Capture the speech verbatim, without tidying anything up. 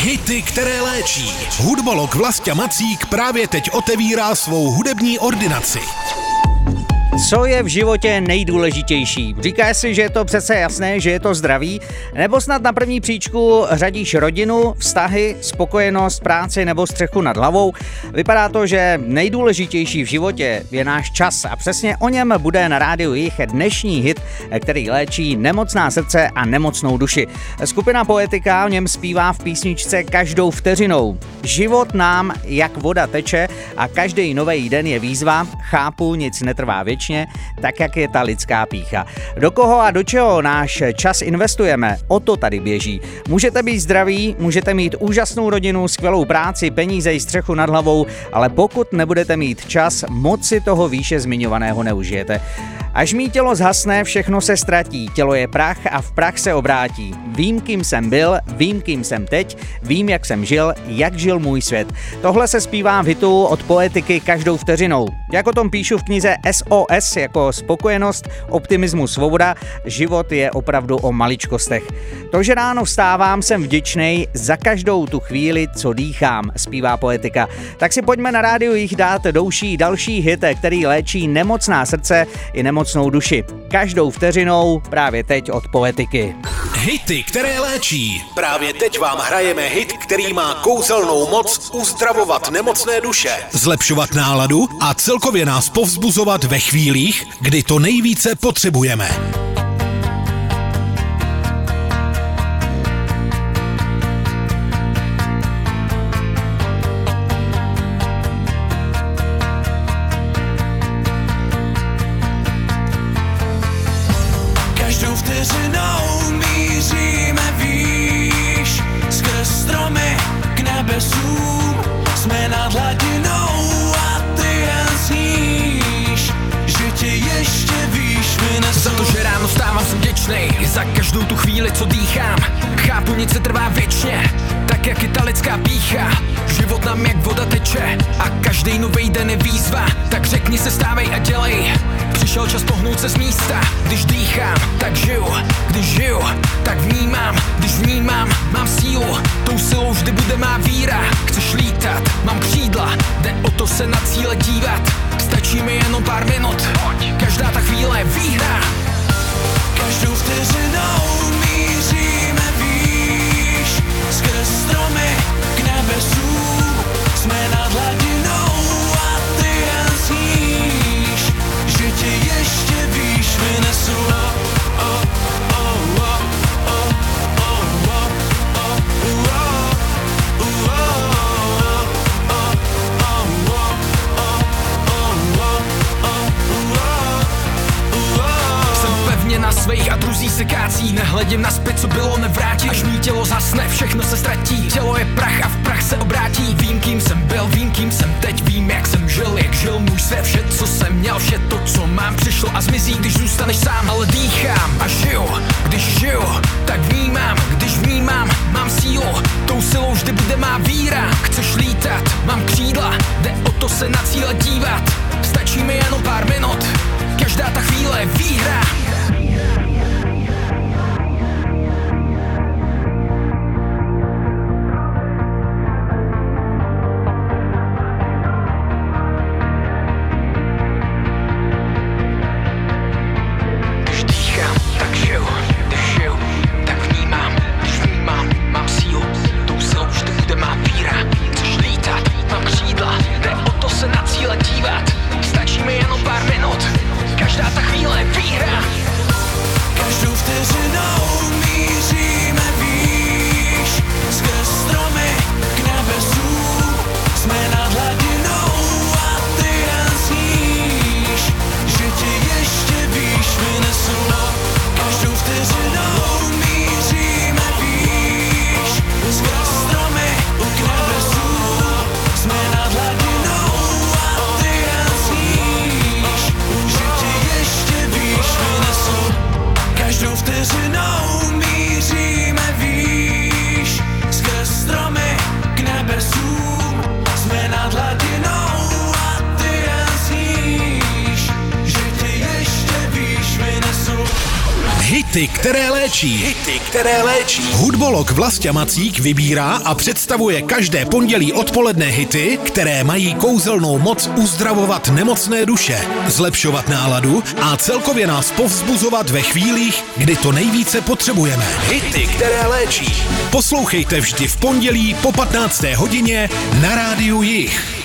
Hity, které léčí. Hudbolog Vlastě Macík právě teď otevírá svou hudební ordinaci. Co je v životě nejdůležitější? Říkáš si, že je to přece jasné, že je to zdraví? Nebo snad na první příčku řadíš rodinu, vztahy, spokojenost, práci nebo střechu nad hlavou? Vypadá to, že nejdůležitější v životě je náš čas a přesně o něm bude na rádiu Jich dnešní hit, který léčí nemocná srdce a nemocnou duši. Skupina Poetika o něm zpívá v písničce Každou vteřinou. Život nám jak voda teče a každý nový den je výzva, chápu, nic netrvá věčně, tak jak je ta lidská pýcha. Do koho a do čeho náš čas investujeme, o to tady běží. Můžete být zdraví, můžete mít úžasnou rodinu, skvělou práci, peníze i střechu nad hlavou, ale pokud nebudete mít čas, moc si toho výše zmiňovaného neužijete. Až mý tělo zhasne, všechno se ztratí, tělo je prach a v prach se obrátí. Vím, kým jsem byl, vím, kým jsem teď, vím, jak jsem žil, jak žil můj svět. Tohle se zpívá v hitu od Poetiky Každou vteřinou. Jak o tom píšu v knize S O S jako spokojenost, optimismus, svoboda, život je opravdu o maličkostech. To, že ráno vstávám, jsem vděčnej za každou tu chvíli, co dýchám, zpívá Poetika. Tak si pojďme na rádiu Jich dát douší další hit, který léčí nemocná srdce i nemocnou duši. Každou vteřinou právě teď od Poetiky. Hity, které léčí. Právě teď vám hrajeme hit, který má kouzelnou moc uzdravovat nemocné duše, zlepšovat náladu a celkově nás povzbuzovat ve chvílích, kdy to nejvíce potřebujeme. Každou vteřinou míříme výš, skrz stromy k nebesům, jsme nad hladinou a ty jen sníš, že tě ještě výš vynesu. Za to, že ráno vstávám, jsem vděčnej, za každou tu chvíli, co dýchám. Chápu, nic se trvá věčně, tak jak je ta lidská pýcha. Život nám jak voda teče a každý nový den je výzva. Tak řekni se, stávej a dělej. Přišel čas pohnout se z místa. Když dýchám, tak žiju. Když žiju, tak vnímám. Když vnímám, mám sílu. Tou silou vždy bude má víra. Chceš lítat, mám křídla. Jde o to se na cíle dívat. Stačí mi jenom pár minut. Každá ta chvíle je výhra. Každou vteřinou míříme výš, skrz stromy k nebesům, jsme nad hladinou a ty jen sníš, že tě ještě výš vynesu. Oh, oh, oh, oh, oh, oh, na svých a druzí se kácí. Nehledím na zpět, co bylo, nevrátí. Až mý tělo zasne, všechno se ztratí. Tělo je prach a v prach se obrátí. Vím, kým jsem byl, vím, kým jsem teď. Vím, jak jsem žil, jak žil můj svět. Vše, co jsem měl, vše to, co mám, přišlo a zmizí, když zůstaneš sám. Ale dýchám a žiju, když žiju, tak vnímám. Když vnímám, mám sílu. Tou silou vždy bude má víra. Chceš lítat, mám křídla. Jde o to se na cíle dívat. Stačí mi jenom pár minut. Každá ta chvíle je výhra. Stačí mi jenom pár minut. Hity, které léčí. Hity, které léčí. Hudbolog Vlastě Macík vybírá a představuje každé pondělí odpoledne hity, které mají kouzelnou moc uzdravovat nemocné duše, zlepšovat náladu a celkově nás povzbuzovat ve chvílích, kdy to nejvíce potřebujeme. Hity, které léčí. Poslouchejte vždy v pondělí po patnácté hodině na Rádiu Jich.